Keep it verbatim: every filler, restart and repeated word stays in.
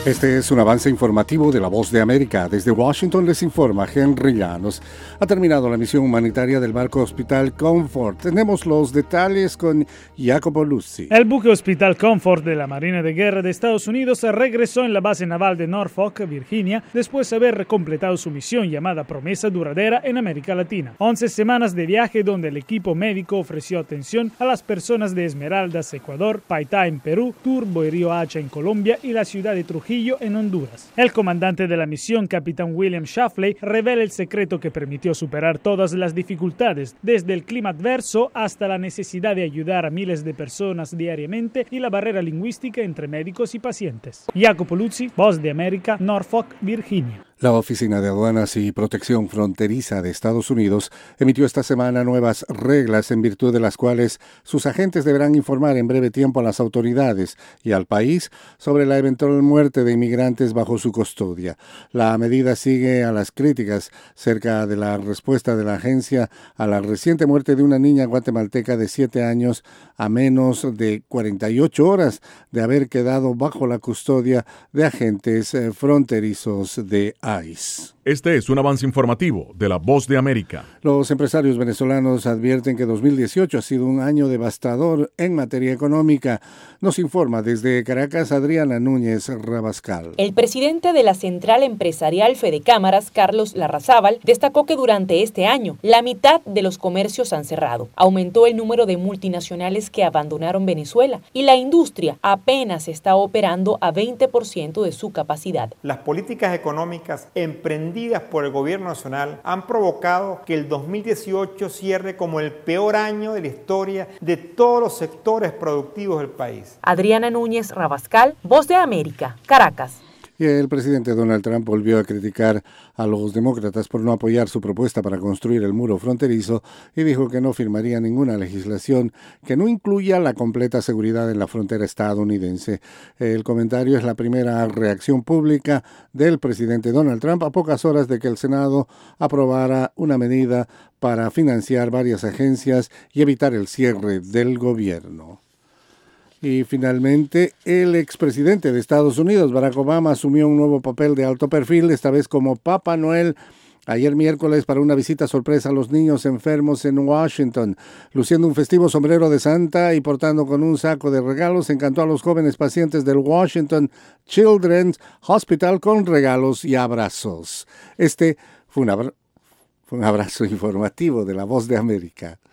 Este es un avance informativo de La Voz de América. Desde Washington les informa Henry Llanos. Ha terminado la misión humanitaria del barco Hospital Comfort. Tenemos los detalles con Jacopo Luzzi. El buque Hospital Comfort de la Marina de Guerra de Estados Unidos regresó en la base naval de Norfolk, Virginia, después de haber completado su misión llamada Promesa Duradera en América Latina. once semanas de viaje donde el equipo médico ofreció atención a las personas de Esmeraldas, Ecuador, Paitá en Perú, Turbo y Río Hacha en Colombia y la ciudad de Trujillo en Honduras. El comandante de la misión, capitán William Shafley, revela el secreto que permitió superar todas las dificultades, desde el clima adverso hasta la necesidad de ayudar a miles de personas diariamente y la barrera lingüística entre médicos y pacientes. Jacopo Luzzi, Voz de América, Norfolk, Virginia. La Oficina de Aduanas y Protección Fronteriza de Estados Unidos emitió esta semana nuevas reglas en virtud de las cuales sus agentes deberán informar en breve tiempo a las autoridades y al país sobre la eventual muerte de inmigrantes bajo su custodia. La medida sigue a las críticas cerca de la respuesta de la agencia a la reciente muerte de una niña guatemalteca de siete años a menos de cuarenta y ocho horas de haber quedado bajo la custodia de agentes fronterizos de I C E. Este es un avance informativo de La Voz de América. Los empresarios venezolanos advierten que dos mil dieciocho ha sido un año devastador en materia económica. Nos informa desde Caracas Adriana Núñez Rabascal. El presidente de la Central Empresarial Fedecámaras, Carlos Larrazábal, destacó que durante este año la mitad de los comercios han cerrado. Aumentó el número de multinacionales que abandonaron Venezuela y la industria apenas está operando a veinte por ciento de su capacidad. Las políticas económicas emprendidas por el gobierno nacional han provocado que el dos mil dieciocho cierre como el peor año de la historia de todos los sectores productivos del país. Adriana Núñez Rabascal, Voz de América, Caracas. Y el presidente Donald Trump volvió a criticar a los demócratas por no apoyar su propuesta para construir el muro fronterizo y dijo que no firmaría ninguna legislación que no incluya la completa seguridad en la frontera estadounidense. El comentario es la primera reacción pública del presidente Donald Trump a pocas horas de que el Senado aprobara una medida para financiar varias agencias y evitar el cierre del gobierno. Y finalmente, el expresidente de Estados Unidos, Barack Obama, asumió un nuevo papel de alto perfil, esta vez como Papá Noel, ayer miércoles para una visita sorpresa a los niños enfermos en Washington. Luciendo un festivo sombrero de Santa y portando con un saco de regalos, encantó a los jóvenes pacientes del Washington Children's Hospital con regalos y abrazos. Este fue un, abra- fue un abrazo informativo de La Voz de América.